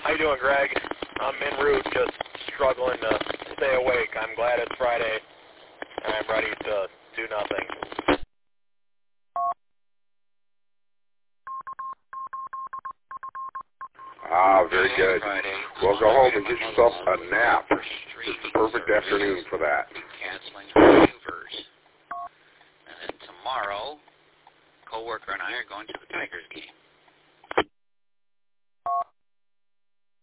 How you doing, Greg? I'm en route, just struggling to stay awake. I'm glad it's Friday, and I'm ready to do nothing. Very good. Well, go home and get yourself a nap. It's the perfect afternoon for that. Canceling waivers. And then tomorrow, coworker and I are going to the Tigers game.